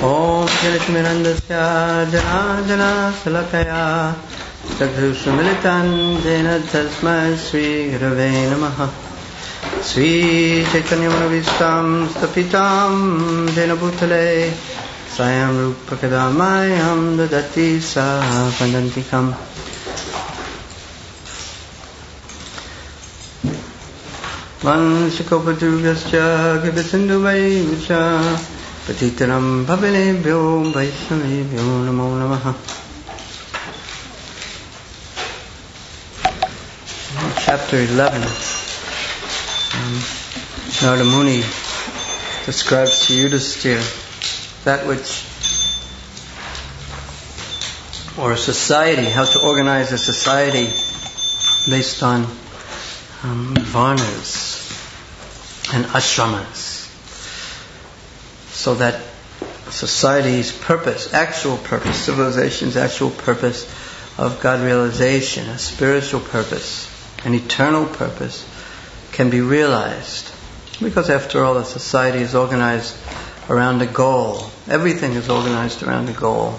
Om Jnanatimirandasya Jana Salakaya Chakshushamilitan Jena Tasmai Sri Gurave Namaha. Sri Chaitanya Manavistam Stapitam Jena Bhutale Swayam Rupa Kadamayam Dadati Sa Pandantikam. Vanshikopaturgascha Kibisindhu Vaivusha Patitaram Bhavinebhyo Vaishnavebhyo Namo Namaha. Chapter 11. Narada Muni describes to Yudhisthira that which, or a society, how to organize a society based on varnas and ashramas, so that society's purpose, actual purpose, civilization's actual purpose of God realization, a spiritual purpose, an eternal purpose, can be realized. Because after all, a society is organized around a goal. Everything is organized around a goal.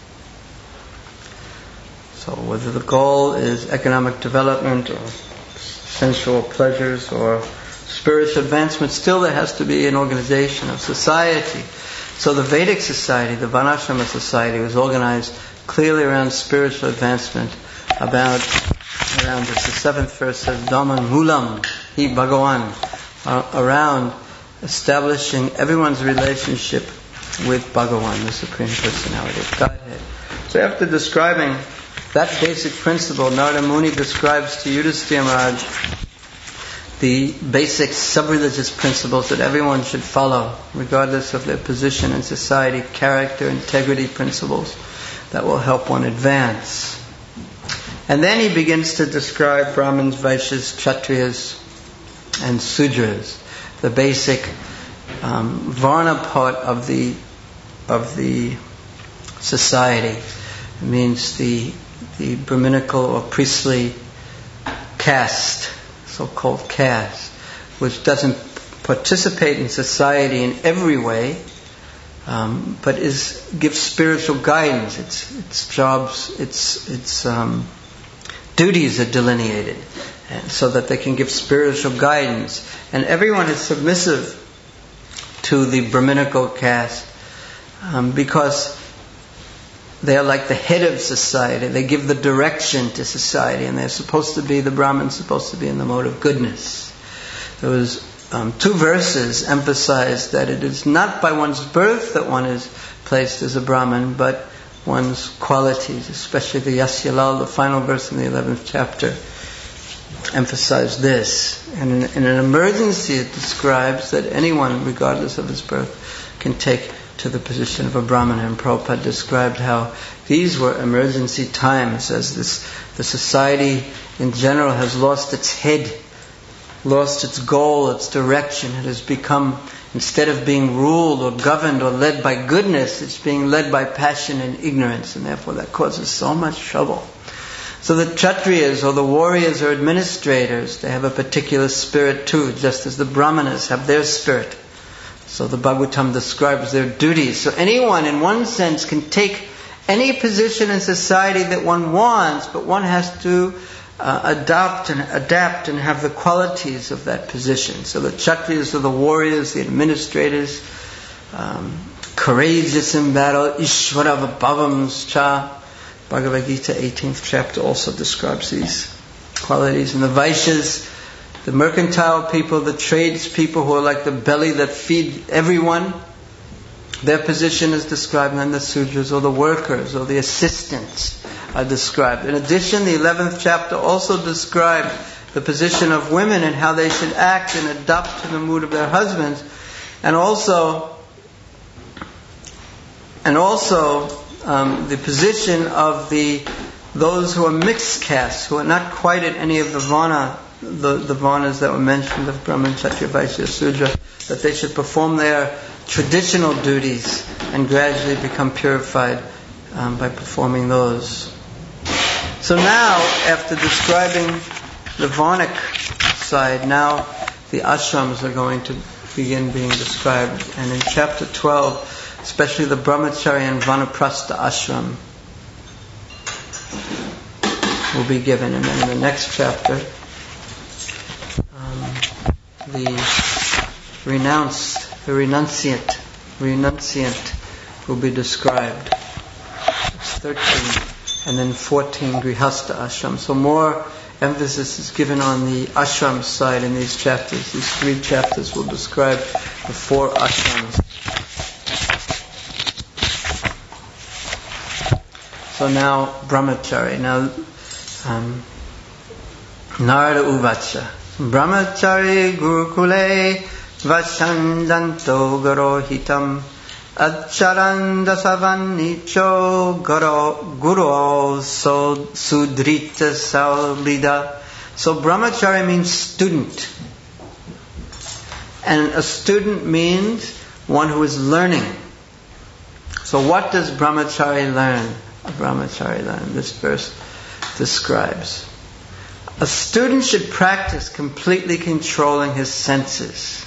So whether the goal is economic development or sensual pleasures or spiritual advancement, still there has to be an organization of society. So the Vedic society, the Varnashrama society, was organized clearly around spiritual advancement. Around this, the 7th verse says, Dhamman Mulam Hi Bhagavan, around establishing everyone's relationship with Bhagavan, the Supreme Personality of Godhead. So after describing that basic principle, Narada Muni describes to Yudhisthira Maharaj the basic sub-religious principles that everyone should follow, regardless of their position in society, character, integrity principles that will help one advance. And then he begins to describe Brahmins, Vaishyas, Kshatriyas, and Sudras, the basic Varna part of the society. It means the Brahminical or priestly caste, so-called caste, which doesn't participate in society in every way, but gives spiritual guidance. Its jobs, its duties are delineated, so that they can give spiritual guidance. And everyone is submissive to the Brahminical caste because they are like the head of society. They give the direction to society, and they're supposed to be, the Brahmins supposed to be in the mode of goodness. There was 2 verses emphasize that it is not by one's birth that one is placed as a Brahmin, but one's qualities, especially the Yasyalal, the final verse in the 11th chapter, emphasize this. And in an emergency, it describes that anyone, regardless of his birth, can take to the position of a Brahmana. And Prabhupada described how these were emergency times, as the society in general has lost its head, lost its goal, its direction. It has become, instead of being ruled or governed or led by goodness, it's being led by passion and ignorance, and therefore that causes so much trouble. So the Kshatriyas, or the warriors or administrators, they have a particular spirit too, just as the Brahmanas have their spirit. So the Bhagavatam describes their duties. So anyone, in one sense, can take any position in society that one wants, but one has to adopt and adapt and have the qualities of that position. So the Kshatriyas are the warriors, the administrators, courageous in battle, Ishvara Bhavams Cha. Bhagavad Gita 18th chapter also describes these qualities. And the Vaishyas, the mercantile people, the trades people who are like the belly that feed everyone, their position is described. And then the Sudras, or the workers, or the assistants, are described. In addition, the 11th chapter also described the position of women and how they should act and adapt to the mood of their husbands. And also the position of those who are mixed castes, who are not quite at any of the Varna, the Varnas that were mentioned, of Brahman, Kshatriya, Vaishya, Sudra, that they should perform their traditional duties and gradually become purified by performing those. So now, after describing the Varnic side, now the ashrams are going to begin being described. And in chapter 12, especially the brahmacharya and vanaprastha ashram, will be given. And then in the next chapter, the renunciant will be described. It's 13, and then 14 grihastha ashram. So more emphasis is given on the ashram side in these chapters. These 3 chapters will describe the 4 ashrams. So now brahmachari. Now Narada Uvacha. Brahmachari gurukule vashandanto garohitam acharanda savanicho guru sudrita saulida. So brahmachari means student. And a student means one who is learning. So what does brahmachari learn? This verse describes. A student should practice completely controlling his senses.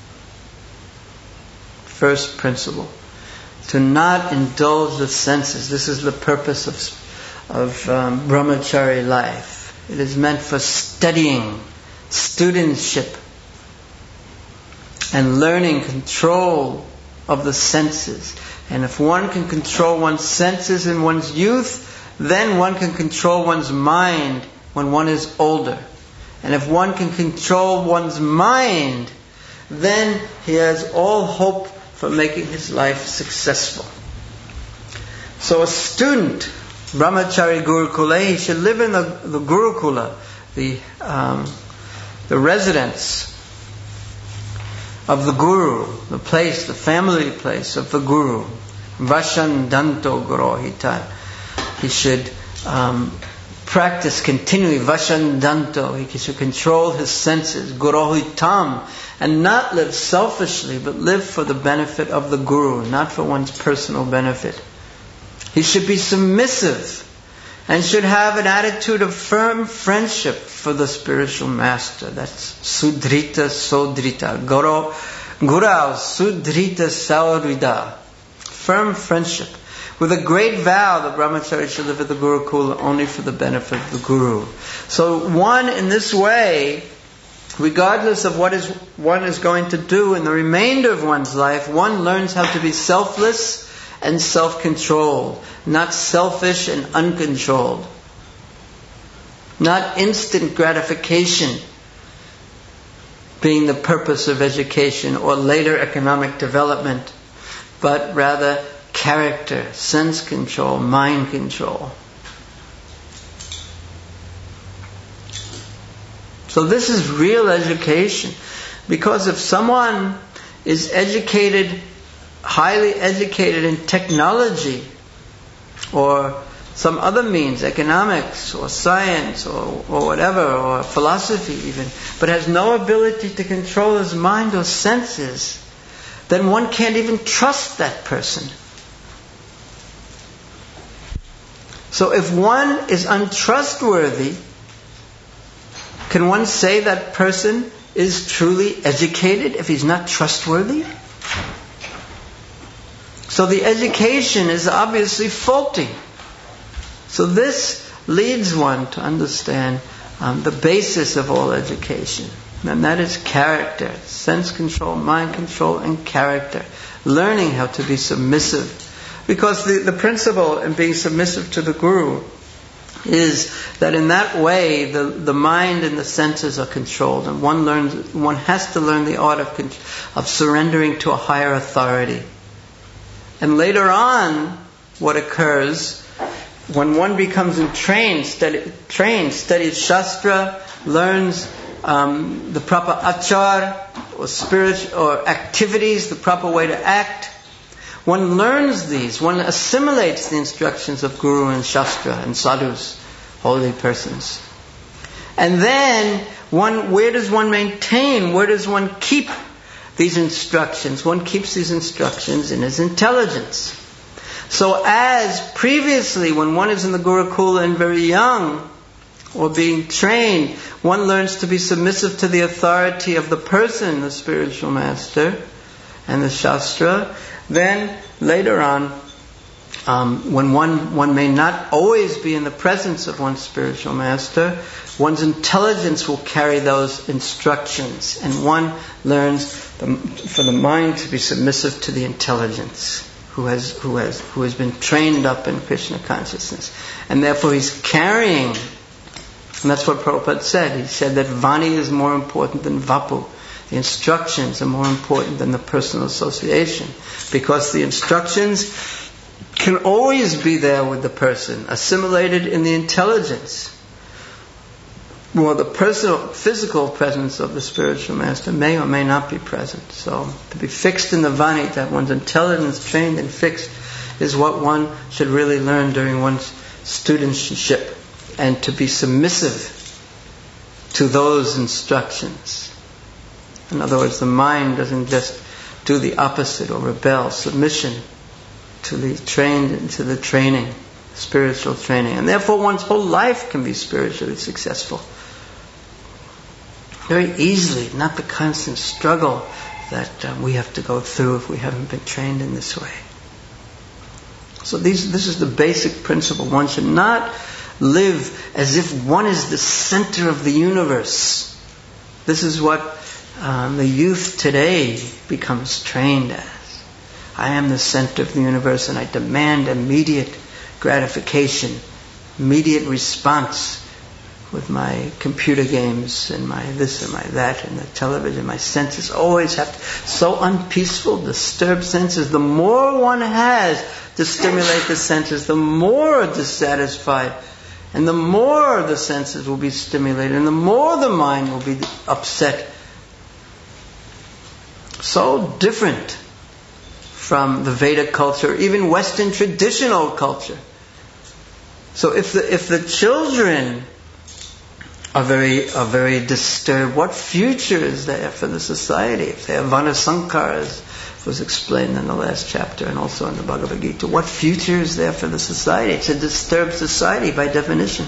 First principle. To not indulge the senses. This is the purpose of brahmachari life. It is meant for studying, studentship, and learning control of the senses. And if one can control one's senses in one's youth, then one can control one's mind when one is older. And if one can control one's mind, then he has all hope for making his life successful. So a student, brahmachari gurukule, he should live in the gurukula, the residence of the guru, the place, the family place of the guru. Vashandanto gurohita. He should practice continually. Vashandanto. He should control his senses. Gurohitam. And not live selfishly, but live for the benefit of the guru, not for one's personal benefit. He should be submissive and should have an attitude of firm friendship for the spiritual master. That's sudrita sodrita. Guru sudrita saurida. Firm friendship. With a great vow, the brahmachari should live at the gurukula only for the benefit of the guru. So one, in this way, regardless of what one is going to do in the remainder of one's life, one learns how to be selfless and self-controlled, not selfish and uncontrolled. Not instant gratification being the purpose of education or later economic development, but rather character, sense control, mind control. So this is real education. Because if someone is educated, highly educated in technology or some other means, economics or science or whatever, or philosophy even, but has no ability to control his mind or senses, then one can't even trust that person. So if one is untrustworthy, can one say that person is truly educated if he's not trustworthy? So the education is obviously faulty. So this leads one to understand the basis of all education. And that is character, sense control, mind control, and character. Learning how to be submissive. Because the principle in being submissive to the guru is that in that way the mind and the senses are controlled, and one has to learn the art of surrendering to a higher authority. And later on, what occurs when one becomes trained, studies Shastra, learns the proper achar or spiritual or activities, the proper way to act. One learns these, one assimilates the instructions of Guru and Shastra and sadhus, holy persons. And then, where does one maintain, where does one keep these instructions? One keeps these instructions in his intelligence. So as previously, when one is in the Gurukula and very young, or being trained, one learns to be submissive to the authority of the person, the spiritual master. and the Shastra, then later on, when one may not always be in the presence of one's spiritual master, one's intelligence will carry those instructions, and one learns for the mind to be submissive to the intelligence who has been trained up in Krishna consciousness, and therefore he's carrying. And that's what Prabhupada said. He said that Vani is more important than Vapu. The instructions are more important than the personal association, because the instructions can always be there with the person, assimilated in the intelligence. Well, the personal, physical presence of the spiritual master may or may not be present. So, to be fixed in the Vani, to have one's intelligence trained and fixed, is what one should really learn during one's studentship, and to be submissive to those instructions. In other words, the mind doesn't just do the opposite or rebel. Submission to be trained into the training, spiritual training. And therefore one's whole life can be spiritually successful. Very easily, not the constant struggle that we have to go through if we haven't been trained in this way. So this is the basic principle. One should not live as if one is the center of the universe. This is what the youth today becomes trained as. I am the center of the universe, and I demand immediate gratification, immediate response with my computer games and my this and my that and the television. My senses always have to, so unpeaceful, disturbed senses. The more one has to stimulate the senses, the more dissatisfied, and the more the senses will be stimulated, and the more the mind will be upset. So different from the Vedic culture, even Western traditional culture. So if the children are very disturbed, what future is there for the society? If they have Vanasankara, as was explained in the last chapter and also in the Bhagavad Gita, what future is there for the society? It's a disturbed society by definition.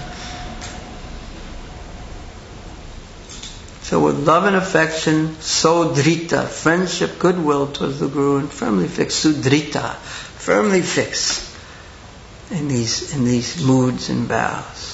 So with love and affection, sodrita, friendship, goodwill towards the Guru, and firmly fixed, sudrita, firmly fixed in these moods and vows.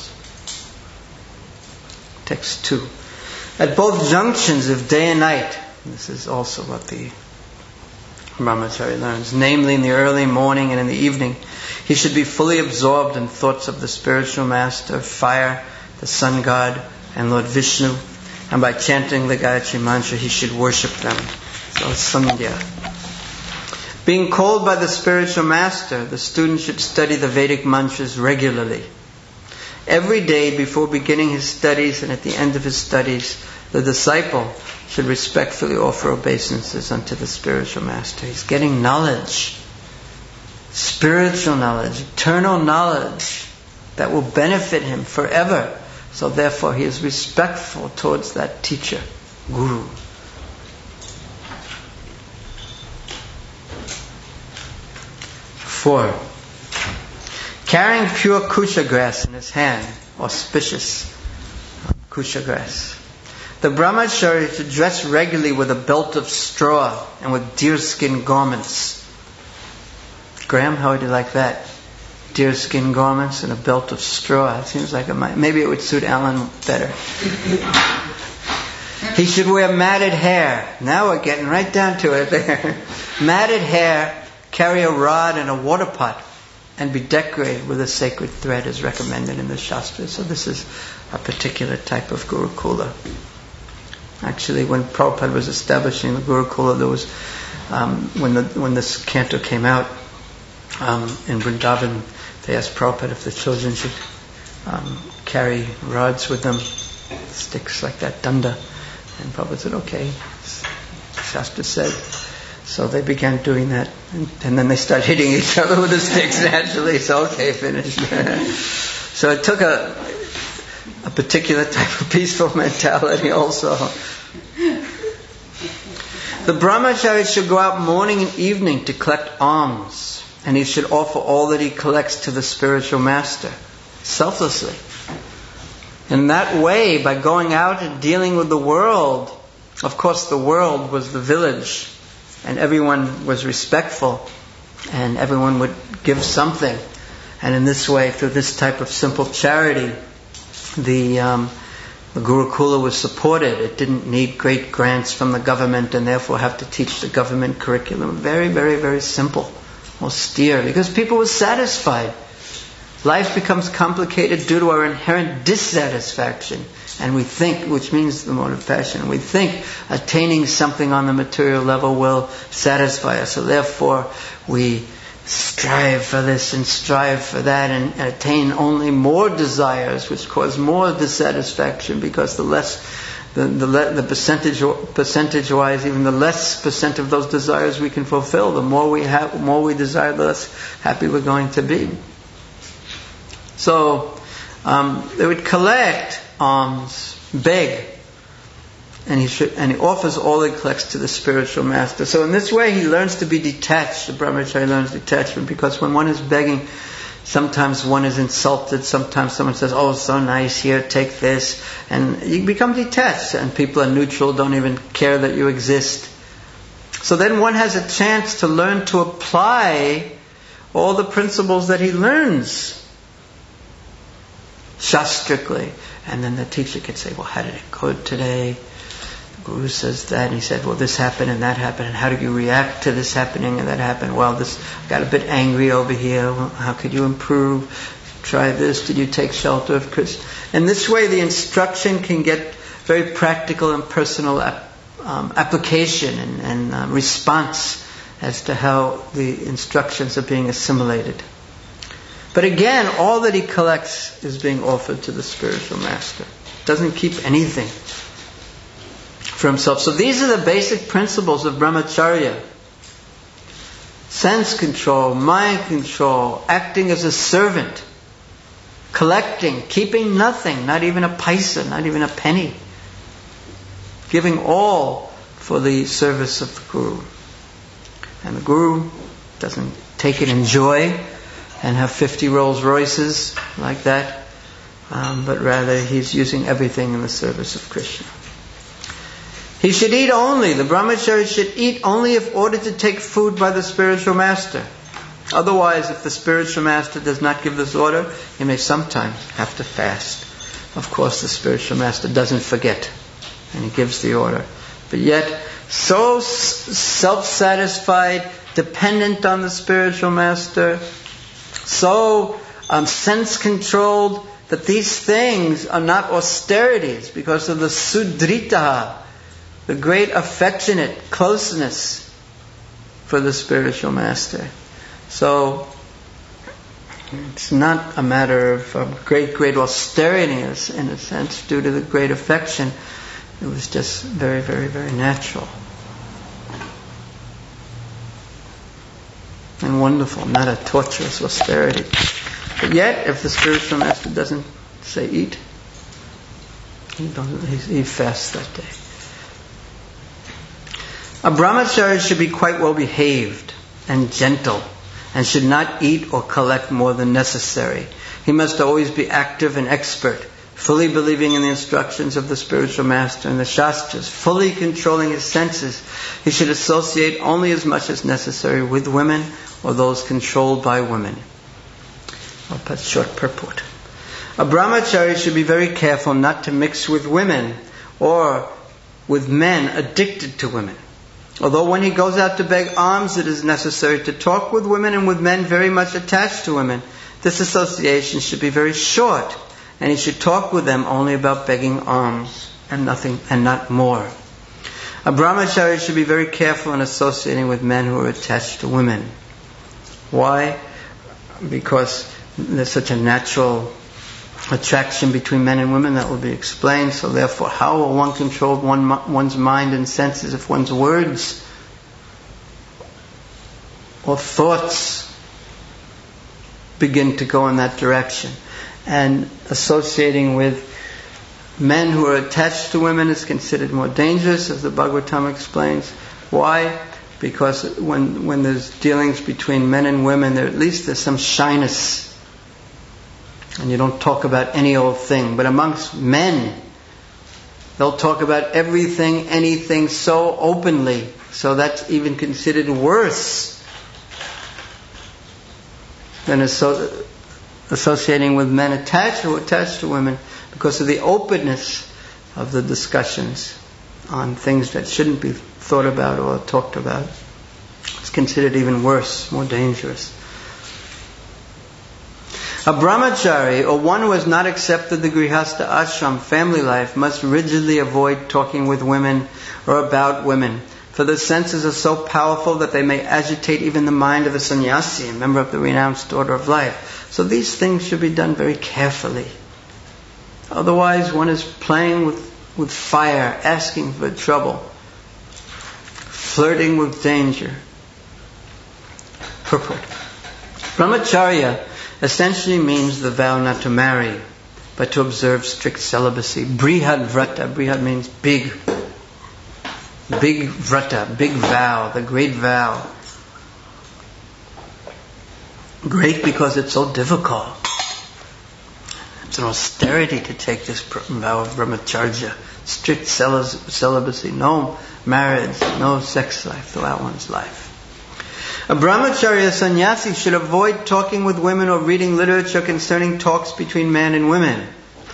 Text 2. At both junctions of day and night, this is also what the Brahmachari learns, namely in the early morning and in the evening, he should be fully absorbed in thoughts of the spiritual master, fire, the sun god, and Lord Vishnu, and by chanting the Gayatri Mantra, he should worship them. So Sandhya. Being called by the spiritual master, the student should study the Vedic mantras regularly. Every day before beginning his studies and at the end of his studies, the disciple should respectfully offer obeisances unto the spiritual master. He's getting knowledge, spiritual knowledge, eternal knowledge that will benefit him forever. So therefore he is respectful towards that teacher, Guru. Four. Carrying pure kusha grass in his hand, auspicious kusha grass. The brahmachari should dress regularly with a belt of straw and with deerskin garments. Graham, how would you like that? Deerskin garments and a belt of straw. It seems like maybe it would suit Alan better. He should wear matted hair. Now we're getting right down to it there. Matted hair, carry a rod and a water pot, and be decorated with a sacred thread as recommended in the Shastras. So this is a particular type of Gurukula. Actually, when Prabhupada was establishing the Gurukula, there was when this canto came out in Vrindavan, they asked Prabhupada if the children should carry rods with them, sticks like that, danda. And Prabhupada said, okay. Shastra said. So they began doing that. And then they started hitting each other with the sticks naturally. So okay, finished. So it took a particular type of peaceful mentality also. The brahmachari should go out morning and evening to collect alms. And he should offer all that he collects to the spiritual master, selflessly. In that way, by going out and dealing with the world, of course the world was the village and everyone was respectful, and everyone would give something. And in this way, through this type of simple charity, the Gurukula was supported. It didn't need great grants from the government and therefore have to teach the government curriculum. Very, very, very simple, austere, because people were satisfied. Life becomes complicated due to our inherent dissatisfaction. And we think, which means the mode of passion, we think attaining something on the material level will satisfy us. So therefore we strive for this and strive for that and attain only more desires, which cause more dissatisfaction, because the percentage-wise, even the less percent of those desires we can fulfill, the more we desire, the less happy we're going to be. So they would collect alms, beg, and he offers all he collects to the spiritual master. So in this way he learns to be detached. The brahmachari learns detachment, because when one is begging, sometimes one is insulted, sometimes someone says, "Oh, so nice, here, take this," and you become detached, and people are neutral, don't even care that you exist. So then one has a chance to learn to apply all the principles that he learns shastrically. And then the teacher could say, "Well, how did it go today? The Guru says that," and he said, "Well, this happened and that happened, and how did you react to this happening and that happened? Well, this got a bit angry over here. Well, how could you improve? Try this. Did you take shelter of Krishna?" And this way the instruction can get very practical and personal application and response as to how the instructions are being assimilated. But again, all that he collects is being offered to the spiritual master. Doesn't keep anything for himself. So these are the basic principles of brahmacharya. Sense control, mind control, acting as a servant, collecting, keeping nothing, not even a paisa, not even a penny. Giving all for the service of the Guru. And the Guru doesn't take it in joy and have 50 Rolls Royces like that, but rather he's using everything in the service of Krishna. He should eat only, the brahmachari should eat only if ordered to take food by the spiritual master. Otherwise, if the spiritual master does not give this order, he may sometimes have to fast. Of course, the spiritual master doesn't forget, and he gives the order. But yet, so self-satisfied, dependent on the spiritual master, so sense-controlled, that these things are not austerities because of the sudrita, the great affectionate closeness for the spiritual master. So it's not a matter of great austerity in a sense, due to the great affection. It was just very, very, very natural and wonderful, not a torturous austerity. But yet, if the spiritual master doesn't say eat, he fasts that day. A brahmachari should be quite well behaved and gentle, and should not eat or collect more than necessary. He must always be active and expert, fully believing in the instructions of the spiritual master and the shastras, fully controlling his senses. He should associate only as much as necessary with women or those controlled by women. A short purport. A brahmachari should be very careful not to mix with women or with men addicted to women. Although when he goes out to beg alms, it is necessary to talk with women and with men very much attached to women. This association should be very short, and he should talk with them only about begging alms and nothing, and not more. A brahmachari should be very careful in associating with men who are attached to women. Why? Because there's such a natural attraction between men and women that will be explained. So therefore, how will one control one's mind and senses if one's words or thoughts begin to go in that direction? And associating with men who are attached to women is considered more dangerous, as the Bhagavatam explains. Why? Because when there's dealings between men and women, at least there's some shyness. And you don't talk about any old thing. But amongst men, They'll talk about everything, anything so openly. So that's even considered worse than associating with men attached to women, because of the openness of the discussions on things that shouldn't be thought about or talked about. It's considered even worse, more dangerous. A brahmachari, or one who has not accepted the grihastha ashram, family life, must rigidly avoid talking with women or about women, for the senses are so powerful that they may agitate even the mind of a sannyasi, a member of the renounced order of life. So these things should be done very carefully. Otherwise, one is playing with fire, asking for trouble, flirting with danger. Purport. Brahmacharya essentially means the vow not to marry, but to observe strict celibacy. Brihad vrata. Brihad means big. Big vrata, big vow, the great vow. Great because it's so difficult. It's an austerity to take this vow of brahmacharya. Strict celibacy, no marriage, no sex life throughout one's life. A brahmacharya sannyasi should avoid talking with women or reading literature concerning talks between man and woman.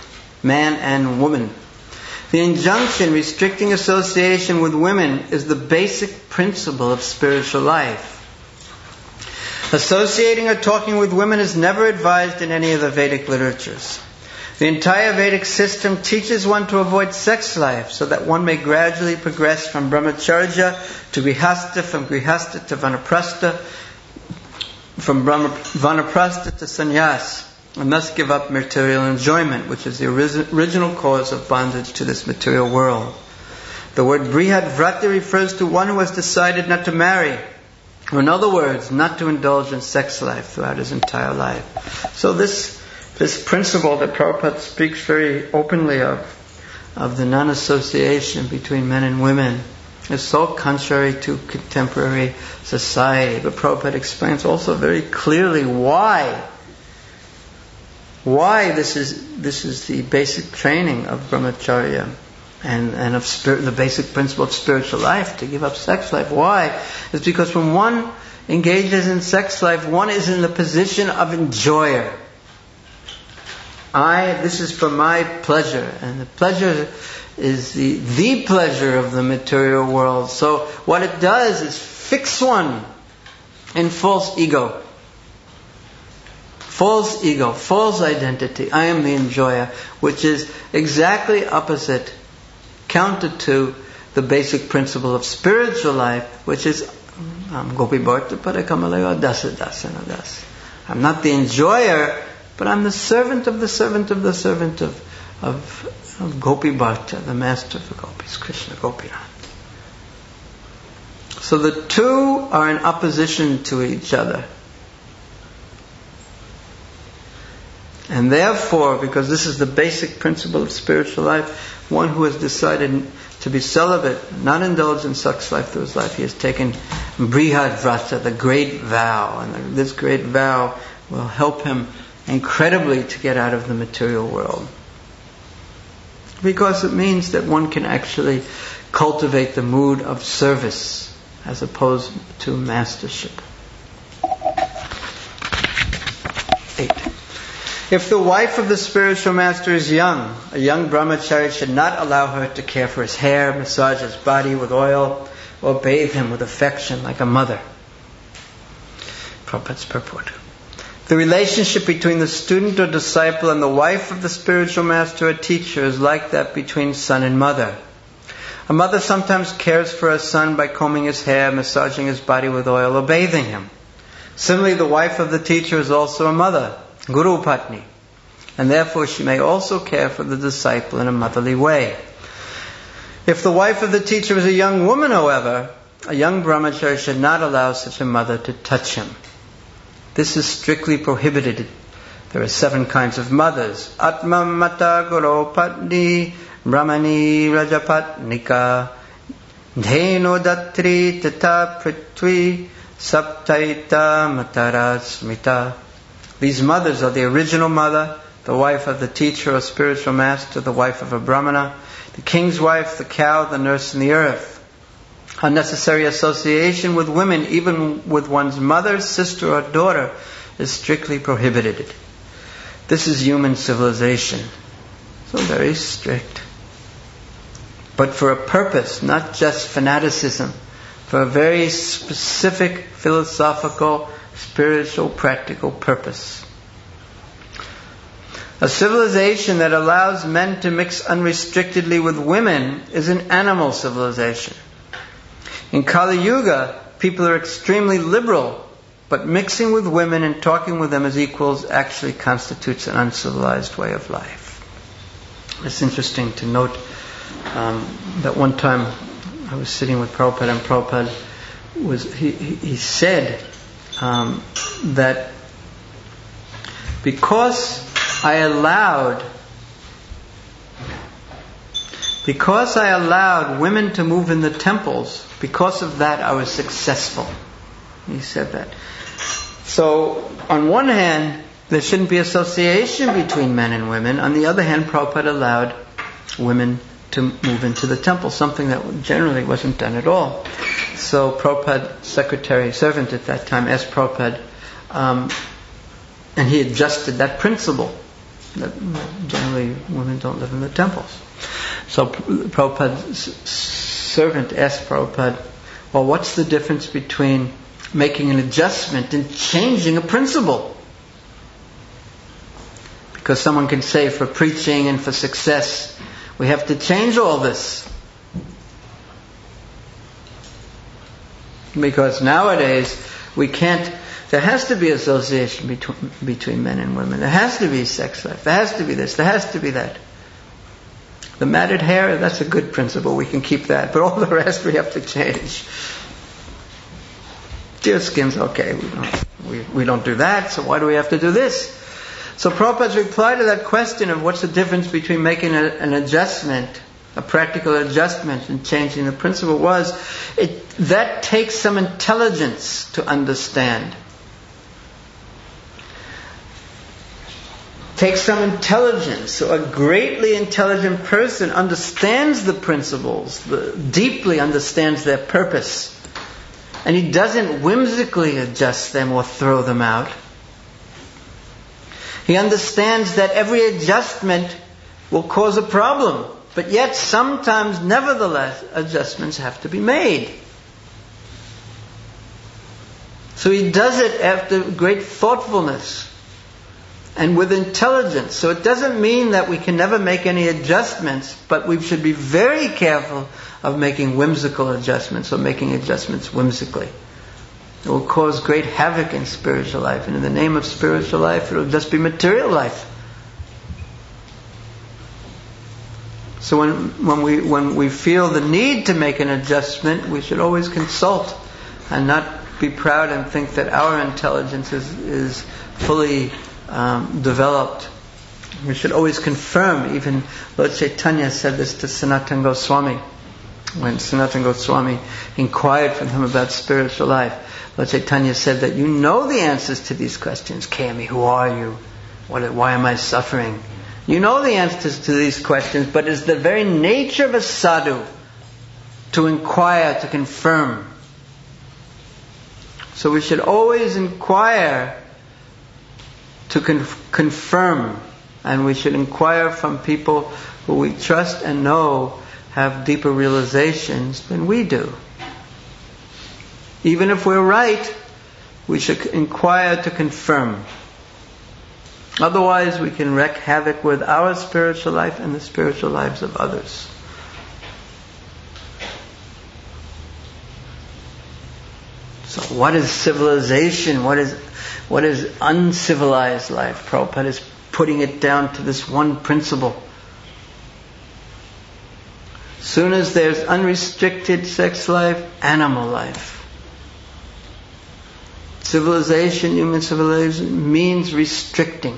The injunction restricting association with women is the basic principle of spiritual life. Associating or talking with women is never advised in any of the Vedic literatures. The entire Vedic system teaches one to avoid sex life so that one may gradually progress from brahmacharya to grihastha, from grihastha to vanaprastha, from vanaprastha to sannyas, and thus give up material enjoyment, which is the original cause of bondage to this material world. The word brihad vrata refers to one who has decided not to marry, or in other words, not to indulge in sex life throughout his entire life. So this principle that Prabhupada speaks very openly of the non-association between men and women, is so contrary to contemporary society. But Prabhupada explains also very clearly why this is the basic training of brahmacharya and of the basic principle of spiritual life, to give up sex life. Why? It's because when one engages in sex life, one is in the position of enjoyer. This is for my pleasure, and the pleasure is the pleasure of the material world. So what it does is fix one in false ego. False ego, false identity. I am the enjoyer, which is exactly opposite, counter to the basic principle of spiritual life, which is Gopi Bharta Parakamalaya Dasa Dasana Das. I'm not the enjoyer, but I'm the servant of the servant of the servant of Gopi Bharta, the master of the gopis, Krishna Gopinath. So the two are in opposition to each other. And therefore, because this is the basic principle of spiritual life, one who has decided to be celibate, not indulge in sex life through his life, he has taken brihad vrata, the great vow. And this great vow will help him incredibly to get out of the material world. Because it means that one can actually cultivate the mood of service as opposed to mastership. 8. If the wife of the spiritual master is young, a young brahmachari should not allow her to care for his hair, massage his body with oil, or bathe him with affection like a mother. Prabhupada's purport. The relationship between the student or disciple and the wife of the spiritual master or teacher is like that between son and mother. A mother sometimes cares for her son by combing his hair, massaging his body with oil, or bathing him. Similarly, the wife of the teacher is also a mother, Guru Patni, and therefore she may also care for the disciple in a motherly way. If the wife of the teacher is a young woman, however, a young brahmachari should not allow such a mother to touch him. This is strictly prohibited. There are 7 kinds of mothers. Atma Mata Guru Patni Brahmani Rajapatnika Dheno Datri Tata Prithvi Saptaita Matara Smita. These mothers are the original mother, the wife of the teacher or spiritual master, the wife of a brahmana, The king's wife, the cow, the nurse, and the earth. Unnecessary association with women, even with one's mother, sister, or daughter, is strictly prohibited. This is human civilization. So very strict. But for a purpose, not just fanaticism, for a very specific philosophical, spiritual, practical purpose. A civilization that allows men to mix unrestrictedly with women is an animal civilization. In Kali Yuga, people are extremely liberal, but mixing with women and talking with them as equals actually constitutes an uncivilized way of life. It's interesting to note that one time I was sitting with Prabhupada, and Prabhupada he said that because I allowed women to move in the temples, because of that I was successful. He said that. So, on one hand, there shouldn't be association between men and women. On the other hand, Prabhupada allowed women to move into the temple, something that generally wasn't done at all. So Prabhupada's servant at that time asked Prabhupada, and he adjusted that principle, that generally women don't live in the temples. So Prabhupada's servant asked Prabhupada, well, what's the difference between making an adjustment and changing a principle? Because someone can say for preaching and for success, we have to change all this. Because nowadays, there has to be association between men and women. There has to be sex life. There has to be this. There has to be that. The matted hair, that's a good principle. We can keep that. But all the rest we have to change. Deer skin's okay. We don't do that, so why do we have to do this? So Prabhupada's reply to that question of what's the difference between making an adjustment, a practical adjustment, and changing the principle was, that takes some intelligence to understand. Takes some intelligence. So a greatly intelligent person understands the principles, deeply understands their purpose. And he doesn't whimsically adjust them or throw them out. He understands that every adjustment will cause a problem. But yet sometimes, nevertheless, adjustments have to be made. So he does it after great thoughtfulness and with intelligence. So it doesn't mean that we can never make any adjustments, but we should be very careful of making whimsical adjustments or making adjustments whimsically. It will cause great havoc in spiritual life, and in the name of spiritual life, it will just be material life. So when we feel the need to make an adjustment, we should always consult and not be proud and think that our intelligence is fully developed. We should always confirm. Even Lord Chaitanya said this to Sanatana Goswami. When Sanatana Goswami inquired from him about spiritual life, Lord Chaitanya said that you know the answers to these questions. Kami, who are you? Why am I suffering? You know the answers to these questions, but it's the very nature of a sadhu to inquire, to confirm. So we should always inquire to confirm, and we should inquire from people who we trust and know have deeper realizations than we do. Even if we're right, we should inquire to confirm. Otherwise, we can wreak havoc with our spiritual life and the spiritual lives of others. So what is civilization? What is uncivilized life? Prabhupada is putting it down to this one principle. Soon as there's unrestricted sex life, animal life. Civilization, human civilization, means restricting.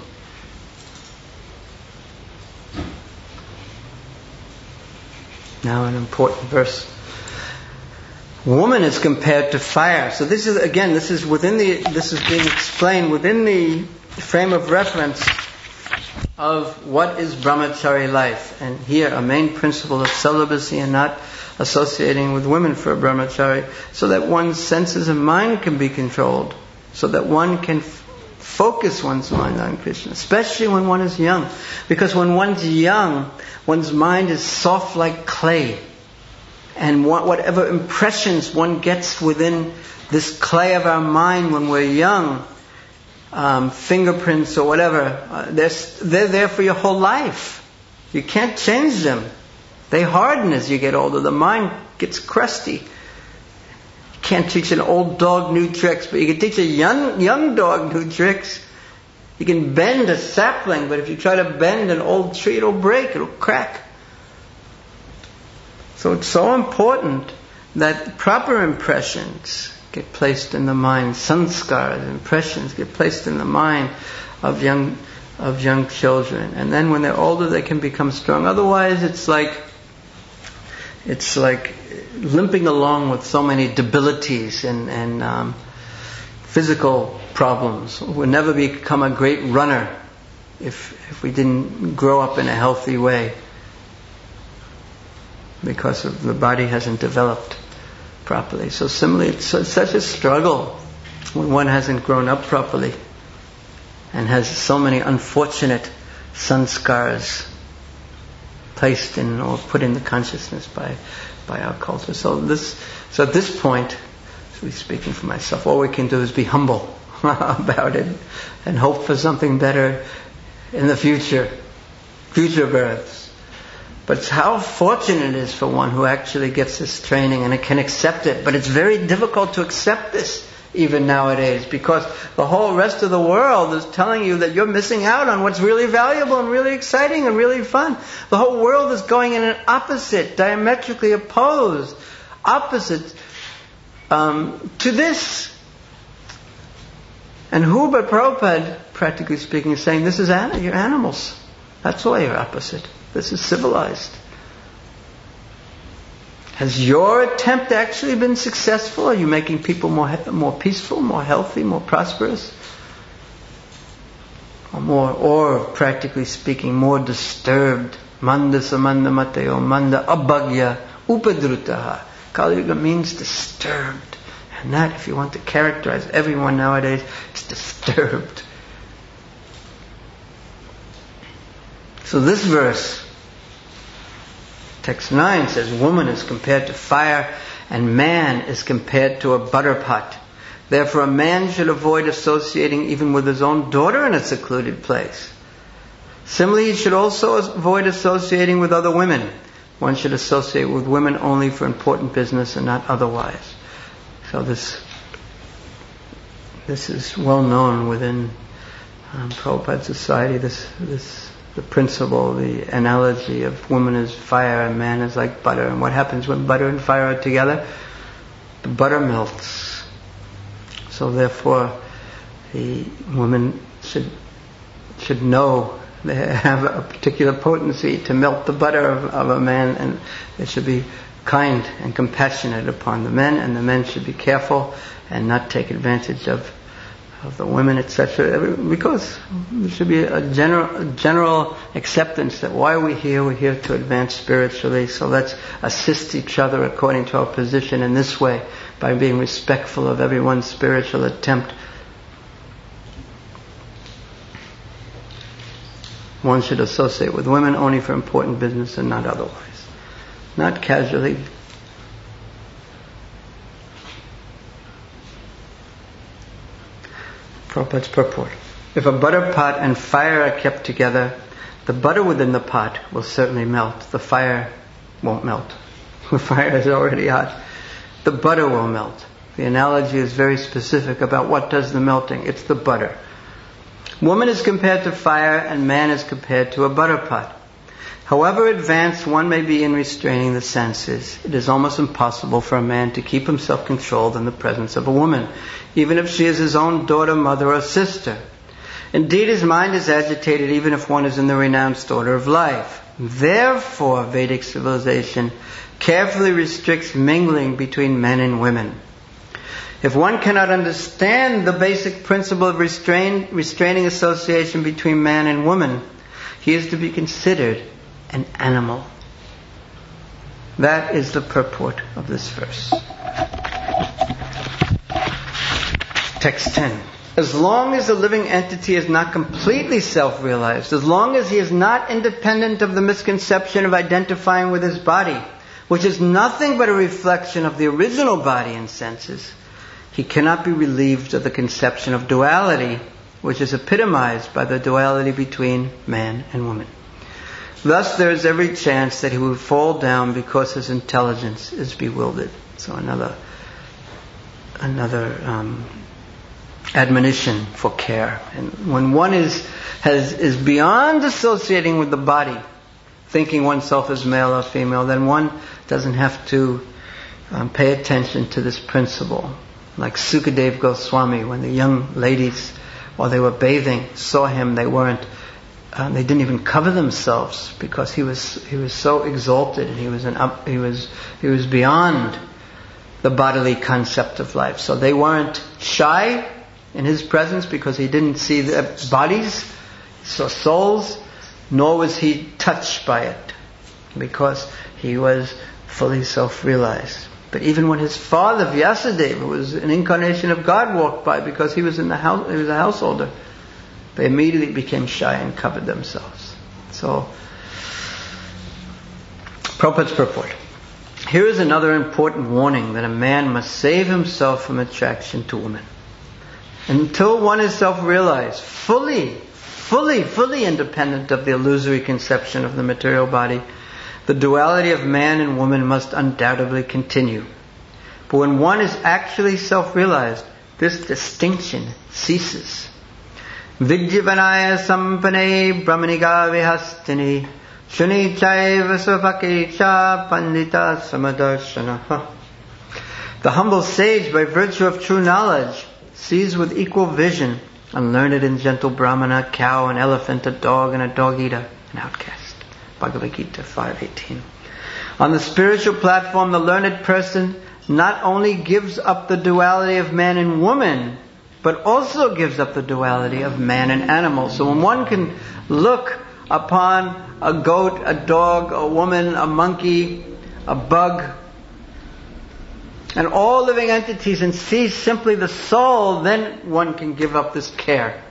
Now an important verse. Woman is compared to fire. So this is being explained within the frame of reference of what is brahmachari life. And here a main principle of celibacy and not associating with women for a brahmachari, so that one's senses and mind can be controlled, so that one can focus one's mind on Krishna, especially when one is young. Because when one's young, one's mind is soft like clay. And whatever impressions one gets within this clay of our mind when we're young, fingerprints or whatever, they're there for your whole life. You can't change them. They harden as you get older. The mind gets crusty. You can't teach an old dog new tricks, but you can teach a young dog new tricks. You can bend a sapling, but if you try to bend an old tree, it'll break, it'll crack. So it's so important that proper impressions get placed in the mind. Sanskars, impressions, get placed in the mind of young children. And then when they're older, they can become strong. Otherwise, it's like limping along with so many debilities and physical problems. We'll never become a great runner if we didn't grow up in a healthy way, because the body hasn't developed properly. So similarly, it's such a struggle when one hasn't grown up properly and has so many unfortunate sanskars placed in or put in the consciousness by our culture. So at this point, speaking for myself, all we can do is be humble about it and hope for something better in the future births. But how fortunate it is for one who actually gets this training and it can accept it. But it's very difficult to accept this even nowadays, because the whole rest of the world is telling you that you're missing out on what's really valuable and really exciting and really fun. The whole world is going in an opposite, diametrically opposed, opposite to this. And who but Prabhupada, practically speaking, is saying, this is you're animals. That's why you're opposite. This is civilized. Has your attempt actually been successful? Are you making people more peaceful, more healthy, more prosperous? Or practically speaking, more disturbed? Manda samanda mateo, manda abhagya upadrutaha. Kali Yuga means disturbed. And that, if you want to characterize everyone nowadays, it's disturbed. So this verse, text 9, says, woman is compared to fire and man is compared to a butter pot. Therefore a man should avoid associating even with his own daughter in a secluded place. Similarly, he should also avoid associating with other women. One should associate with women only for important business and not otherwise. So this is well known within Prabhupada society, the principle, the analogy of woman is fire and man is like butter. And what happens when butter and fire are together? The butter melts. So therefore, the woman should know they have a particular potency to melt the butter of a man, and they should be kind and compassionate upon the men, and the men should be careful and not take advantage of the women, etc. Because there should be a general acceptance that why are we here? We're here to advance spiritually, so let's assist each other according to our position in this way, by being respectful of everyone's spiritual attempt. One should associate with women only for important business and not otherwise. Not casually. Prabhupada's purport. If a butter pot and fire are kept together, the butter within the pot will certainly melt. The fire won't melt. The fire is already hot. The butter will melt. The analogy is very specific about what does the melting. It's the butter. Woman is compared to fire and man is compared to a butter pot. However advanced one may be in restraining the senses, it is almost impossible for a man to keep himself controlled in the presence of a woman, even if she is his own daughter, mother, or sister. Indeed, his mind is agitated even if one is in the renounced order of life. Therefore, Vedic civilization carefully restricts mingling between men and women. If one cannot understand the basic principle of restraining association between man and woman, he is to be considered an animal. That is the purport of this verse. Text 10. As long as the living entity is not completely self-realized, as long as he is not independent of the misconception of identifying with his body, which is nothing but a reflection of the original body and senses, he cannot be relieved of the conception of duality, which is epitomized by the duality between man and woman. Thus there is every chance that he will fall down because his intelligence is bewildered. So another admonition for care. And when one is beyond associating with the body, thinking oneself as male or female, then one doesn't have to pay attention to this principle. Like Sukadeva Goswami, when the young ladies, while they were bathing, saw him, they didn't even cover themselves because he was so exalted, and he was beyond the bodily concept of life. So they weren't shy in his presence because he didn't see their bodies, he saw souls, nor was he touched by it because he was fully self-realized. But even when his father, Vyasadeva, who was an incarnation of God, walked by, because he was in the house, he was a householder, they immediately became shy and covered themselves. So, Prabhupada's purport. Here is another important warning that a man must save himself from attraction to women. Until one is self-realized, fully independent of the illusory conception of the material body, the duality of man and woman must undoubtedly continue. But when one is actually self-realized, this distinction ceases. Vidyavanaya sampane brahmaniga vihastini shuni chaiva savake cha pandita samadarshanaha. The humble sage, by virtue of true knowledge, sees with equal vision a learned and gentle brahmana, a cow, an elephant, a dog, and a dog-eater, an outcast. Bhagavad Gita 5:18. On the spiritual platform, the learned person not only gives up the duality of man and woman, but also gives up the duality of man and animal. So when one can look upon a goat, a dog, a woman, a monkey, a bug, and all living entities, and see simply the soul, then one can give up this care.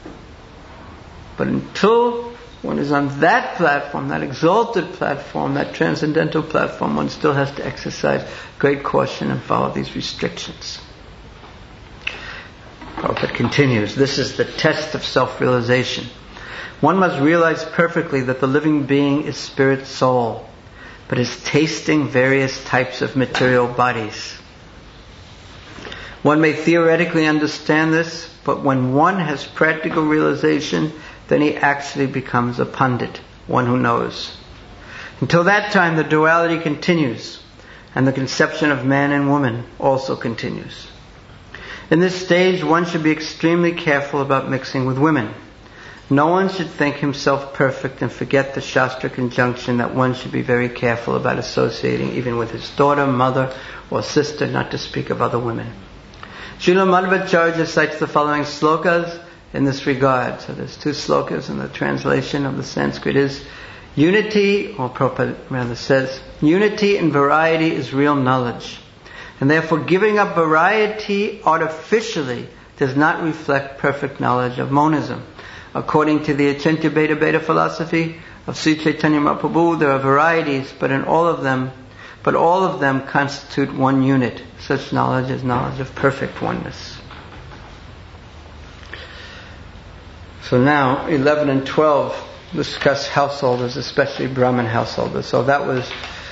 But until one is on that platform, that exalted platform, that transcendental platform, one still has to exercise great caution and follow these restrictions. Prabhupada continues, this is the test of self-realization. One must realize perfectly that the living being is spirit soul, but is tasting various types of material bodies. One may theoretically understand this, but when one has practical realization, then he actually becomes a pandit, one who knows. Until that time, the duality continues, and the conception of man and woman also continues. In this stage, one should be extremely careful about mixing with women. No one should think himself perfect and forget the Shastra conjunction that one should be very careful about associating even with his daughter, mother, or sister, not to speak of other women. Srila Madhvacharya cites the following slokas in this regard. So there's 2 slokas, and the translation of the Sanskrit is, unity, or Prabhupada rather says, unity and variety is real knowledge. And therefore giving up variety artificially does not reflect perfect knowledge of monism. According to the Achintya Bheda philosophy of Sri Chaitanya Mahaprabhu, there are varieties, but all of them constitute one unit. Such knowledge is knowledge of perfect oneness. So now, 11 and 12 discuss householders, especially Brahmin householders. So that was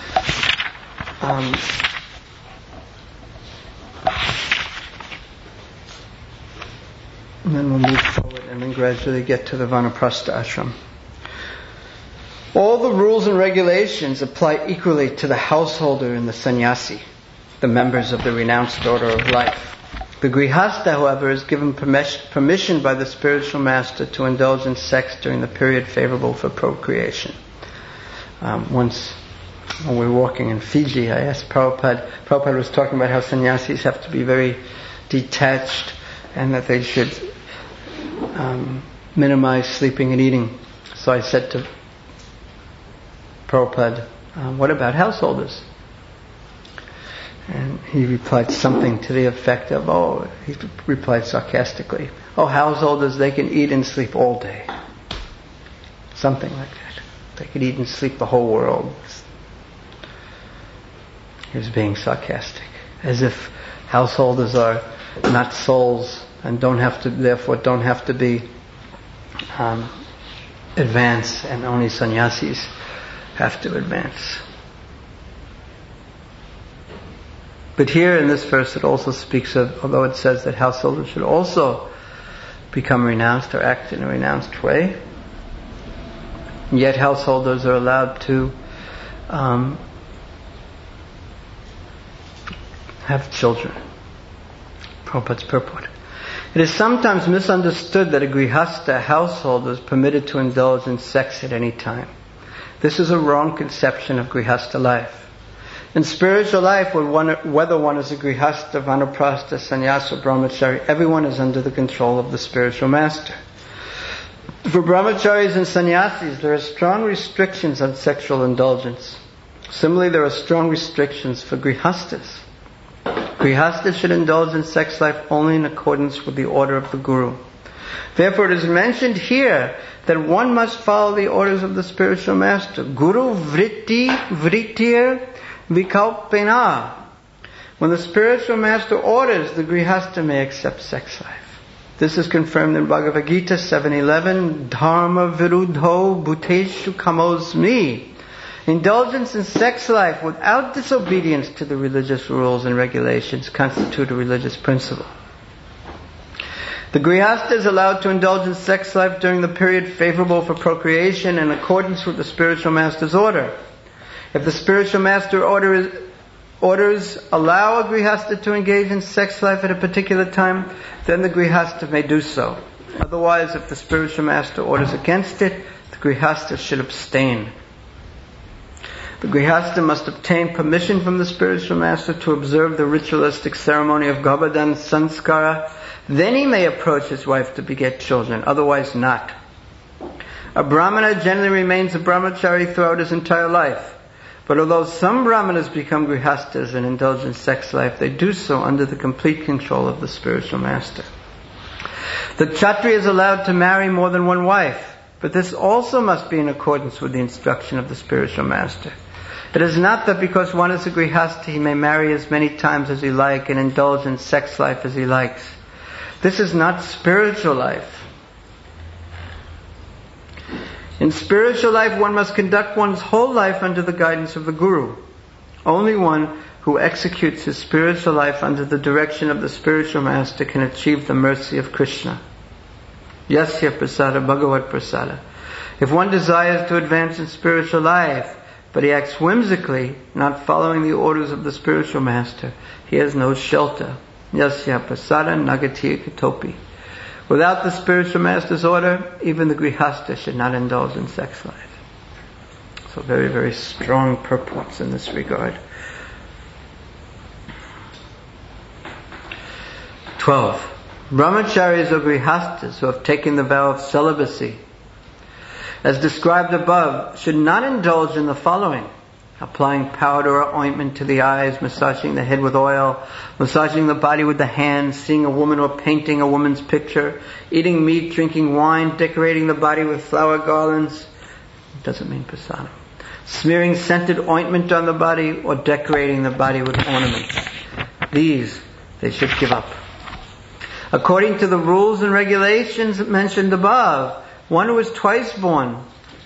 and then we'll move forward and then gradually get to the Vanaprastha ashram. All the rules and regulations apply equally to the householder and the sannyasi, the members of the renounced order of life. The grihastha, however, is given permission by the spiritual master to indulge in sex during the period favorable for procreation. Once, when we were walking in Fiji, I asked Prabhupada was talking about how sannyasis have to be very detached and that they should minimize sleeping and eating. So I said to Prabhupada, what about householders? And he replied something to the effect of, he replied sarcastically, householders, they can eat and sleep all day. Something like that. They could eat and sleep the whole world. He was being sarcastic. As if householders are not souls and therefore don't have to be advanced, and only sannyasis have to advance. But here in this verse it also speaks of, although it says that householders should also become renounced or act in a renounced way, yet householders are allowed to have children. Prabhupada's purport. It is sometimes misunderstood that a grihastha householder is permitted to indulge in sex at any time. This is a wrong conception of grihastha life. In spiritual life, whether one is a grihastha, vanaprastha, sannyas, or brahmachari, everyone is under the control of the spiritual master. For brahmacharis and sannyasis, there are strong restrictions on sexual indulgence. Similarly, there are strong restrictions for grihasthas. Grihasthas should indulge in sex life only in accordance with the order of the Guru. Therefore, it is mentioned here that one must follow the orders of the spiritual master. Guru vrittir vikalpena. When the spiritual master orders, the grihastha may accept sex life. This is confirmed in Bhagavad Gita 7:11. Dharma viruddho bhuteshu kamosmi. Indulgence in sex life without disobedience to the religious rules and regulations constitute a religious principle. The grihastha is allowed to indulge in sex life during the period favorable for procreation in accordance with the spiritual master's order. If the spiritual master orders allow a grihastha to engage in sex life at a particular time, then the grihastha may do so. Otherwise, if the spiritual master orders against it, the grihastha should abstain. The grihastha must obtain permission from the spiritual master to observe the ritualistic ceremony of Garbhadan Sanskara. Then he may approach his wife to beget children, otherwise not. A brahmana generally remains a brahmachari throughout his entire life. But although some brahmanas become grihasthas and indulge in sex life, they do so under the complete control of the spiritual master. The kshatriya is allowed to marry more than one wife, but this also must be in accordance with the instruction of the spiritual master. It is not that because one is a grihastha he may marry as many times as he likes and indulge in sex life as he likes. This is not spiritual life. In spiritual life, one must conduct one's whole life under the guidance of the Guru. Only one who executes his spiritual life under the direction of the spiritual master can achieve the mercy of Krishna. Yasya prasada bhagavat prasada. If one desires to advance in spiritual life, but he acts whimsically, not following the orders of the spiritual master, he has no shelter. Yasya prasada nagati katopi. Without the spiritual master's order, even the grihastha should not indulge in sex life. So very, very strong purports in this regard. 12. Brahmacharis or grihasthas who have taken the vow of celibacy, as described above, should not indulge in the following: applying powder or ointment to the eyes, massaging the head with oil, massaging the body with the hands, seeing a woman or painting a woman's picture, eating meat, drinking wine, decorating the body with flower garlands. It doesn't mean prasadam. Smearing scented ointment on the body or decorating the body with ornaments. These they should give up. According to the rules and regulations mentioned above, one who is twice born,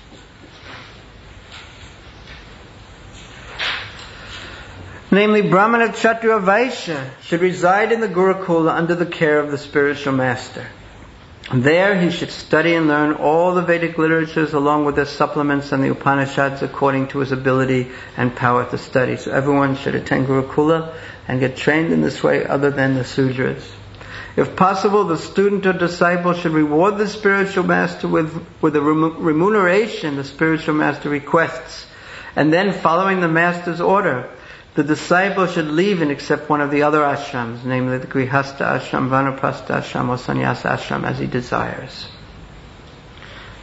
namely Brahmana, Kshatriya, Vaishya, should reside in the Gurukula under the care of the spiritual master. There he should study and learn all the Vedic literatures along with their supplements and the Upanishads according to his ability and power to study. So everyone should attend Gurukula and get trained in this way other than the Sudras. If possible, the student or disciple should reward the spiritual master with the remuneration the spiritual master requests. And then, following the master's order, the disciple should leave and accept one of the other ashrams, namely the grihastha ashram, vanaprastha ashram, or sannyasa ashram, as he desires.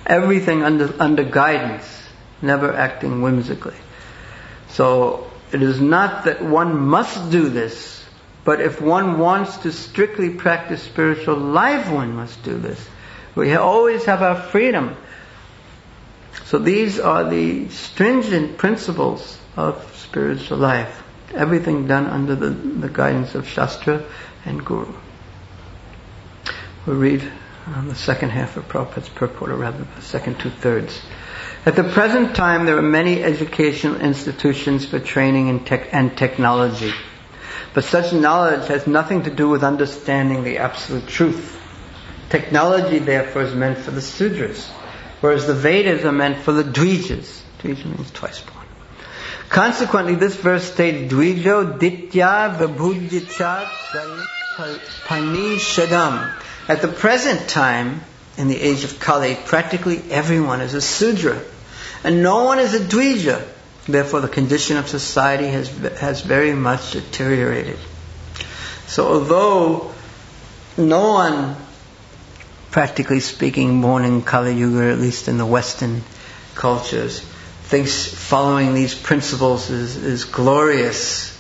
Everything under guidance, never acting whimsically. So it is not that one must do this, but if one wants to strictly practice spiritual life, one must do this. We always have our freedom. So these are the stringent principles of spiritual life. Everything done under the guidance of Shastra and Guru. We'll read the second half of Prabhupada's purport, or rather the second 2/3. At the present time, there are many educational institutions for training and technology. But such knowledge has nothing to do with understanding the absolute truth. Technology, therefore, is meant for the Sudras, whereas the Vedas are meant for the Dvijas. Dvija means twice born. Consequently, this verse states, Dvijo ditya vibhujita panishadam. At the present time, in the age of Kali, practically everyone is a Sudra, and no one is a Dvija. Therefore, the condition of society has very much deteriorated. So, although no one, practically speaking, born in Kali Yuga, at least in the Western cultures, thinks following these principles is glorious,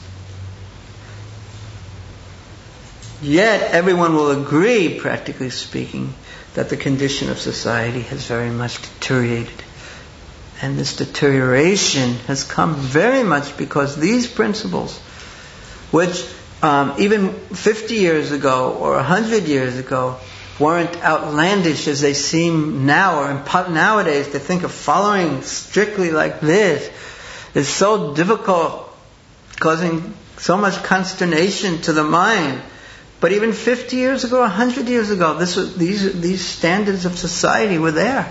yet everyone will agree, practically speaking, that the condition of society has very much deteriorated. And this deterioration has come very much because these principles, which even 50 years ago or 100 years ago weren't outlandish as they seem now, or nowadays to think of following strictly like this is so difficult, causing so much consternation to the mind. But even 50 years ago, 100 years ago, these standards of society were there.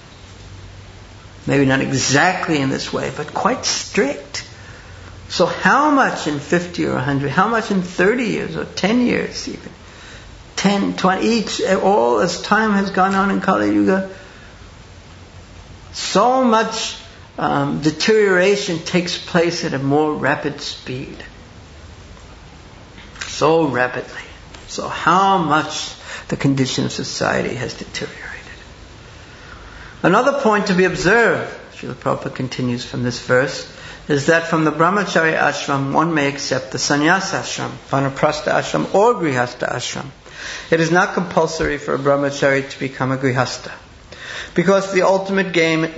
Maybe not exactly in this way, but quite strict. So how much in 50 or 100, how much in 30 years or 10 years even? 10, 20, each, all as time has gone on in Kali Yuga, so much deterioration takes place at a more rapid speed. So rapidly. So how much the condition of society has deteriorated. Another point to be observed, Srila Prabhupada continues from this verse, is that from the Brahmacharya ashram one may accept the sannyas ashram, vanaprastha ashram or grihastha ashram. It is not compulsory for a brahmachari to become a grihastha. Because the ultimate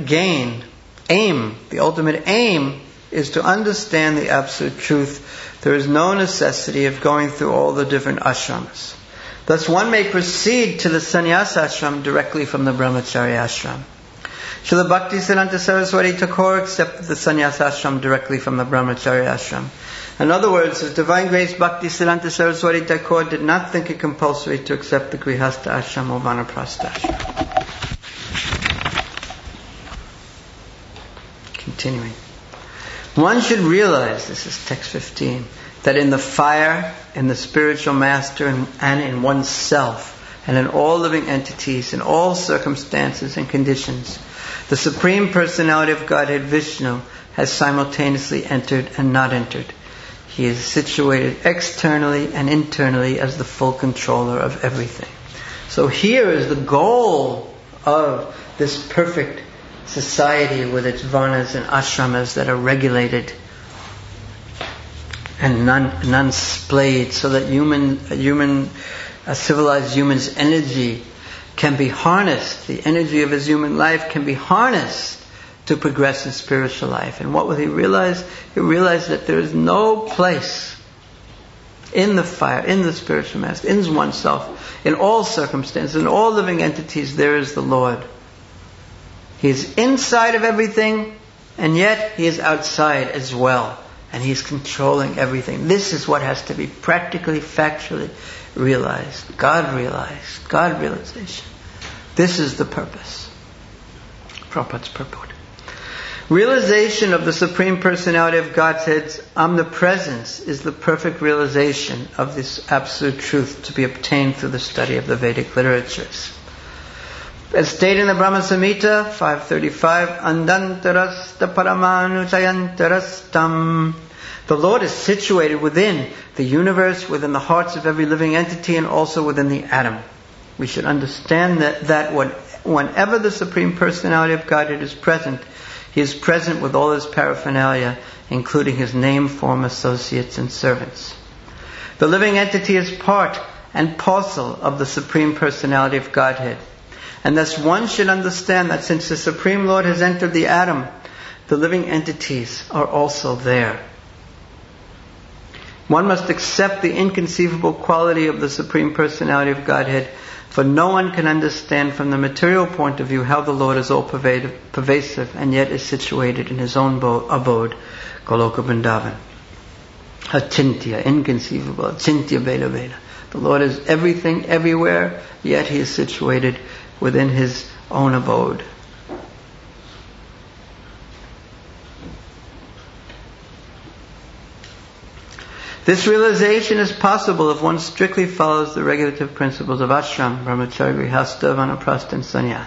the ultimate aim is to understand the absolute truth. There is no necessity of going through all the different ashrams. Thus one may proceed to the sannyas ashram directly from the brahmacharya ashram. Srila Bhaktisiddhanta Saraswati Thakur accepted the sannyas ashram directly from the brahmacharya ashram. In other words, His Divine Grace Bhaktisiddhanta Saraswati Thakur did not think it compulsory to accept the grihastha ashram or vanaprastha ashram. Continuing. One should realize, this is text 15, that in the fire, in the spiritual master, and in oneself, and in all living entities, in all circumstances and conditions, the Supreme Personality of Godhead Vishnu has simultaneously entered and not entered. He is situated externally and internally as the full controller of everything. So here is the goal of this perfect society with its varnas and ashramas that are regulated and none splayed, so that a civilized human's energy can be harnessed. The energy of his human life can be harnessed to progress in spiritual life. And what will he realize? He realized that there is no place in the fire, in the spiritual master, in oneself, in all circumstances, in all living entities, there is the Lord. He is inside of everything, and yet He is outside as well. And He is controlling everything. This is what has to be practically, factually realized. God realization. This is the purpose. Prabhupada's purport. Realization of the Supreme Personality of Godhead's omnipresence is the perfect realization of this absolute truth to be obtained through the study of the Vedic literatures. As stated in the Brahma Samhita 535, Andantarasta Paramanujayantarastam. The Lord is situated within the universe, within the hearts of every living entity, and also within the atom. We should understand that whenever the Supreme Personality of Godhead is present, He is present with all His paraphernalia, including His name, form, associates, and servants. The living entity is part and parcel of the Supreme Personality of Godhead. And thus one should understand that since the Supreme Lord has entered the atom, the living entities are also there. One must accept the inconceivable quality of the Supreme Personality of Godhead, for no one can understand from the material point of view how the Lord is all pervasive and yet is situated in His own abode, Goloka Vrindavan. Achintya, inconceivable, Achintya Veda Veda. The Lord is everything, everywhere, yet He is situated within His own abode. This realization is possible if one strictly follows the regulative principles of ashram, brahmacharya, grihastha, vanaprastha, and sannyas.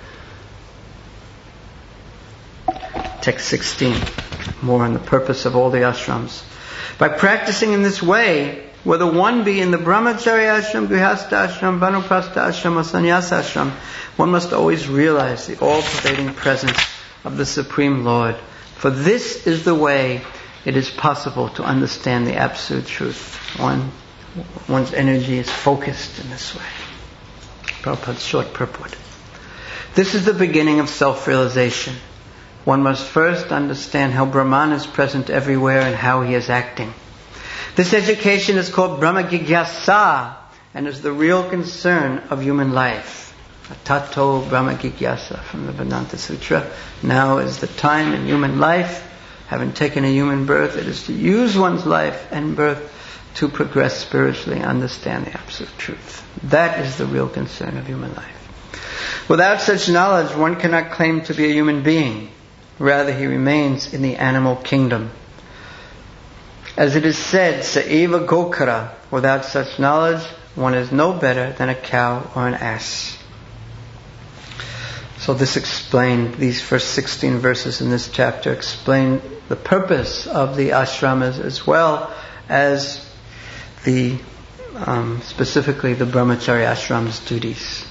Text 16. More on the purpose of all the ashrams. By practicing in this way, whether one be in the brahmacharya ashram, grihastha ashram, vanaprastha ashram, or sannyas ashram, one must always realize the all-pervading presence of the Supreme Lord. For this is the way it is possible to understand the absolute truth. One's energy is focused in this way. Prabhupada's short purport. This is the beginning of self-realization. One must first understand how Brahman is present everywhere and how he is acting. This education is called Brahma Jigyasa and is the real concern of human life. Tato Brahma Jigyasa from the Vedanta Sutra. Now is the time in human life. Having taken a human birth, it is to use one's life and birth to progress spiritually and understand the absolute truth. That is the real concern of human life. Without such knowledge, one cannot claim to be a human being. Rather, he remains in the animal kingdom. As it is said, Saeva Gokara, without such knowledge, one is no better than a cow or an ass. So this explained, these first 16 verses in this chapter explain the purpose of the ashramas as well as the specifically the brahmacharya ashram's duties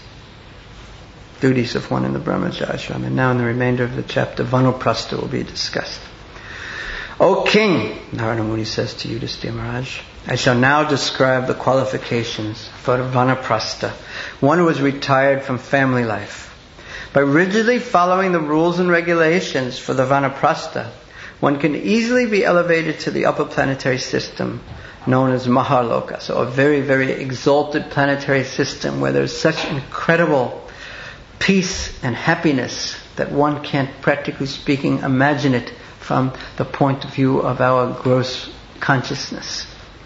of one in the brahmacharya ashram. And now in the remainder of the chapter, vanaprastha will be discussed. O King, Narada Muni says to Yudhisthira Maharaj, I shall now describe the qualifications for vanaprastha, one who is retired from family life. By rigidly following the rules and regulations for the vanaprastha, one can easily be elevated to the upper planetary system known as Mahaloka, so a very, very exalted planetary system where there's such incredible peace and happiness that one can't, practically speaking, imagine it from the point of view of our gross consciousness.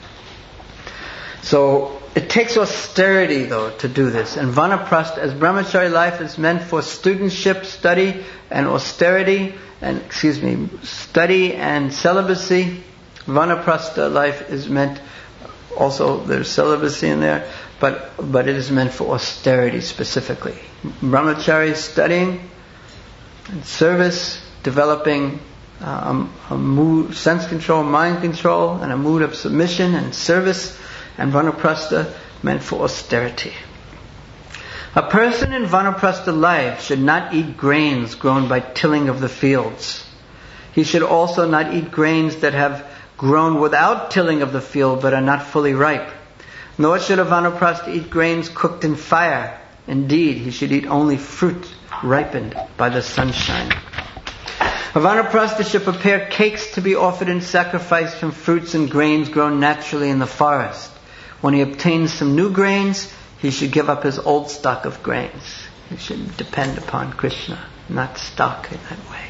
So it takes austerity, though, to do this. And vanaprastha, as brahmacharya life is meant for studentship, study, and austerity, study and celibacy, vanaprastha life is meant, also there's celibacy in there, but it is meant for austerity specifically. Brahmacharya is studying and service, developing a mood, sense control, mind control, and a mood of submission and service. And vanaprastha meant for austerity. A person in vanaprastha life should not eat grains grown by tilling of the fields. He should also not eat grains that have grown without tilling of the field but are not fully ripe. Nor should a vanaprastha eat grains cooked in fire. Indeed, he should eat only fruit ripened by the sunshine. A vanaprastha should prepare cakes to be offered in sacrifice from fruits and grains grown naturally in the forest. When he obtains some new grains, he should give up his old stock of grains. He should depend upon Krishna, not stock in that way.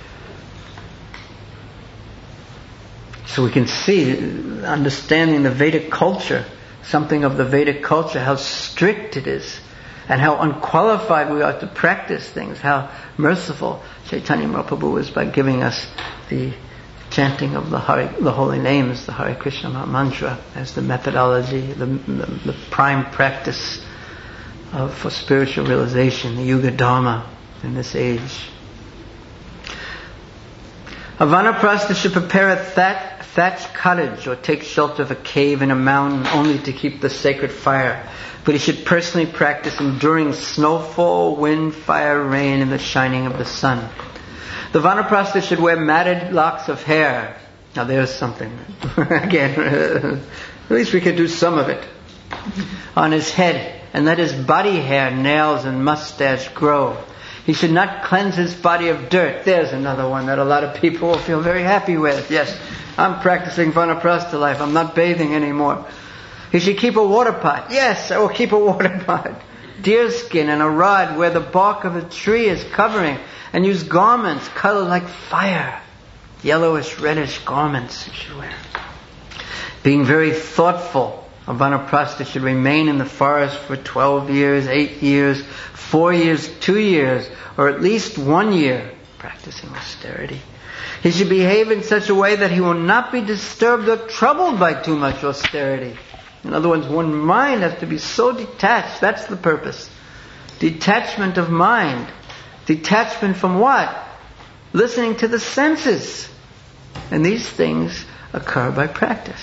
So we can see, understanding the Vedic culture, something of the Vedic culture, how strict it is, and how unqualified we are to practice things, how merciful Chaitanya Mahaprabhu is by giving us the chanting of the holy names, the Hare Krishna mantra, as the methodology, the prime practice for spiritual realization, the Yuga Dharma in this age. A vanaprastha should prepare a thatched cottage or take shelter of a cave in a mountain only to keep the sacred fire. But he should personally practice enduring snowfall, wind, fire, rain, and the shining of the sun. The vanaprastha should wear matted locks of hair. Now there's something. Again, at least we could do some of it. On his head, and let his body hair, nails, and mustache grow. He should not cleanse his body of dirt. There's another one that a lot of people will feel very happy with. Yes, I'm practicing vanaprastha life. I'm not bathing anymore. He should keep a water pot. Yes, I will keep a water pot. Deerskin and a rod where the bark of a tree is covering, and use garments colored like fire. Yellowish, reddish garments he should wear. Being very thoughtful, a vanaprastha should remain in the forest for 12 years, 8 years, 4 years, 2 years, or at least 1 year, practicing austerity. He should behave in such a way that he will not be disturbed or troubled by too much austerity. In other words, one's mind has to be so detached. That's the purpose. Detachment of mind. Detachment from what? Listening to the senses. And these things occur by practice.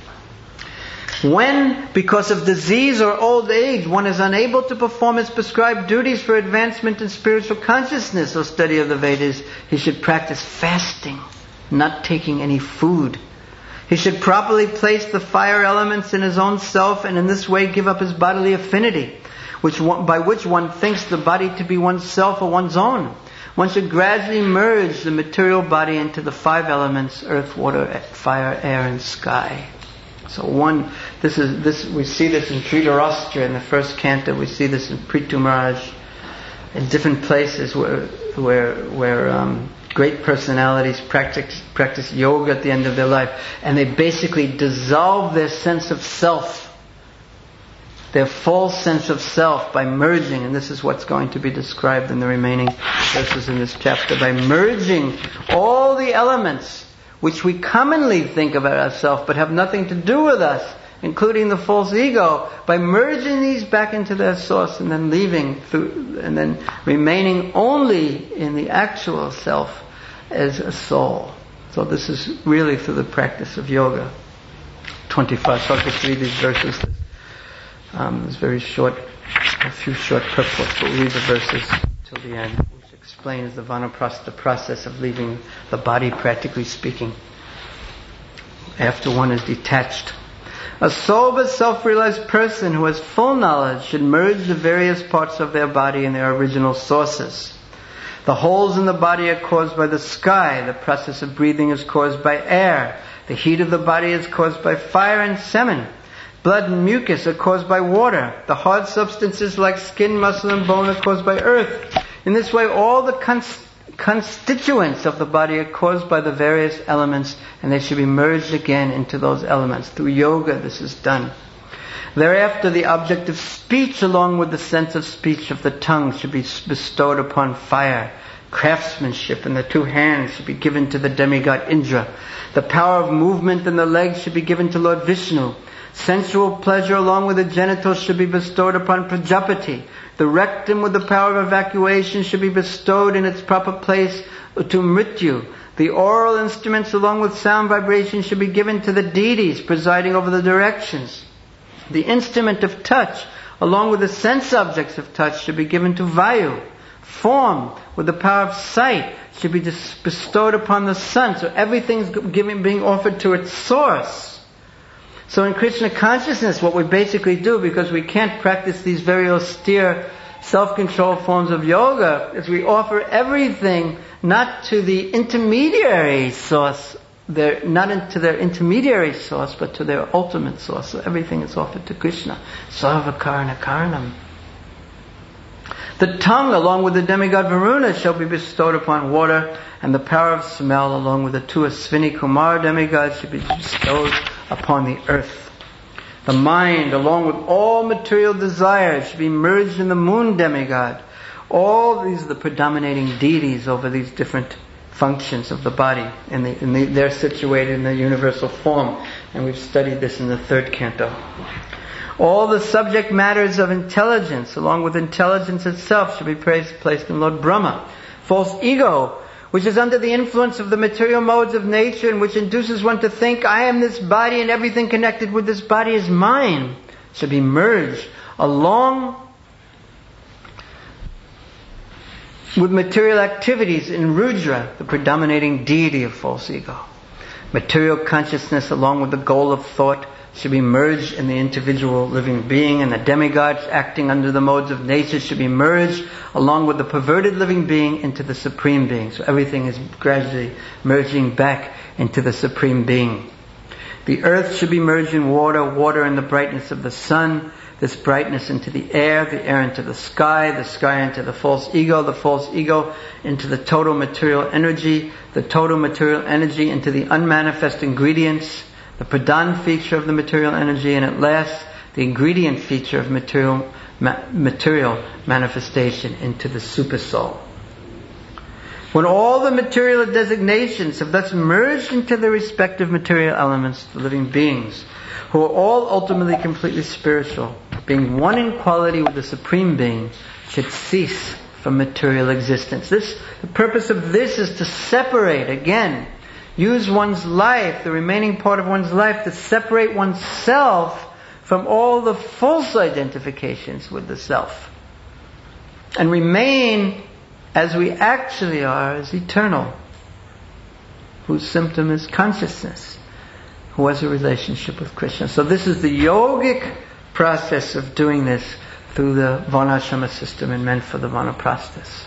When, because of disease or old age, one is unable to perform his prescribed duties for advancement in spiritual consciousness or study of the Vedas, he should practice fasting, not taking any food. He should properly place the fire elements in his own self and in this way give up his bodily affinity, by which one thinks the body to be one's self or one's own. One should gradually merge the material body into the 5 elements: earth, water, fire, air, and sky. So we see this in Dhritarashtra in the first canto. We see this in Prithu Maharaj, in different places where great personalities practice yoga at the end of their life, and they basically dissolve their sense of self, their false sense of self, by merging. And this is what's going to be described in the remaining verses in this chapter. By merging all the elements which we commonly think about ourselves but have nothing to do with us, including the false ego, by merging these back into their source and then and then remaining only in the actual self as a soul. So this is really through the practice of yoga. 25. So I'll just read these verses. It's very short, a few short purports, but we'll read the verses till the end, which explains the vanaprastha process of leaving the body, practically speaking, after one is detached. A sober, self-realized person who has full knowledge should merge the various parts of their body in their original sources. The holes in the body are caused by the sky. The process of breathing is caused by air. The heat of the body is caused by fire and semen. Blood and mucus are caused by water. The hard substances like skin, muscle, and bone are caused by earth. In this way, all the constituents of the body are caused by the various elements, and they should be merged again into those elements. Through yoga, this is done. Thereafter, the object of speech, along with the sense of speech of the tongue, should be bestowed upon fire. Craftsmanship in the 2 hands should be given to the demigod Indra. The power of movement in the legs should be given to Lord Vishnu. Sensual pleasure along with the genitals should be bestowed upon Prajapati. The rectum with the power of evacuation should be bestowed in its proper place to Mrityu. The oral instruments along with sound vibration should be given to the deities presiding over the directions. The instrument of touch along with the sense objects of touch should be given to Vayu. Form with the power of sight should be bestowed upon the sun. So everything's being offered to its source. So in Krishna consciousness, what we basically do, because we can't practice these very austere self-control forms of yoga, is we offer everything not to the intermediary source, not into their intermediary source, but to their ultimate source. So everything is offered to Krishna. Sarva karana karanam. The tongue, along with the demigod Varuna, shall be bestowed upon water, and the power of smell, along with the 2 Aswini Kumar demigods, should be bestowed upon the earth. The mind, along with all material desires, should be merged in the moon demigod. All these are the predominating deities over these different functions of the body, and they're situated in the universal form. And we've studied this in the 3rd canto. All the subject matters of intelligence, along with intelligence itself, should be placed in Lord Brahma. False ego, which is under the influence of the material modes of nature and which induces one to think, I am this body and everything connected with this body is mine, should be merged along with material activities in Rudra, the predominating deity of false ego. Material consciousness along with the goal of thought should be merged in the individual living being, and the demigods acting under the modes of nature should be merged along with the perverted living being into the Supreme Being. So everything is gradually merging back into the Supreme Being. The earth should be merged in water, water in the brightness of the sun, this brightness into the air into the sky into the false ego into the total material energy, the total material energy into the unmanifest ingredients, the pradhan feature of the material energy, and at last the ingredient feature of material manifestation into the super soul. When all the material designations have thus merged into their respective material elements, the living beings, who are all ultimately completely spiritual, being one in quality with the Supreme Being, should cease from material existence. The purpose of this is to separate, again, use one's life, the remaining part of one's life, to separate oneself from all the false identifications with the self, and remain as we actually are, as eternal, whose symptom is consciousness, who has a relationship with Krishna. So this is the yogic process of doing this through the Varnashrama system and meant for the Vanaprasthas.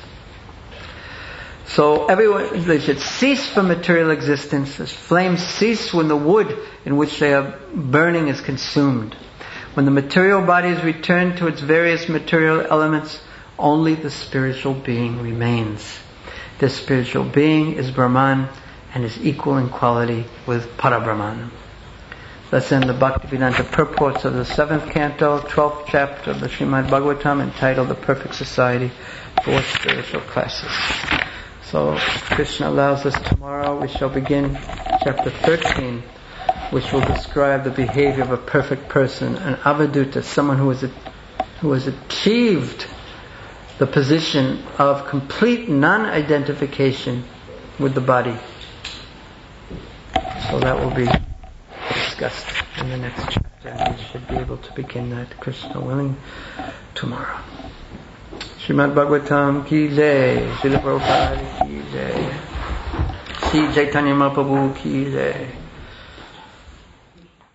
So they should cease from material existence as flames cease when the wood in which they are burning is consumed. When the material body is returned to its various material elements, only the spiritual being remains. This spiritual being is Brahman and is equal in quality with Parabrahman. Let's end the Bhaktivedanta purports of the 7th canto, 12th chapter of the Srimad Bhagavatam, entitled The Perfect Society for Spiritual Classes. So, if Krishna allows us, tomorrow we shall begin chapter 13, which will describe the behavior of a perfect person, an avaduta, someone who has achieved the position of complete non-identification with the body. So that will be discussed in the next chapter, and we should be able to begin that, Krishna willing, tomorrow. Srimad Bhagavatam ki jai, Srila Prabhupada ki jai, Sri Chaitanya Mahaprabhu ki jai.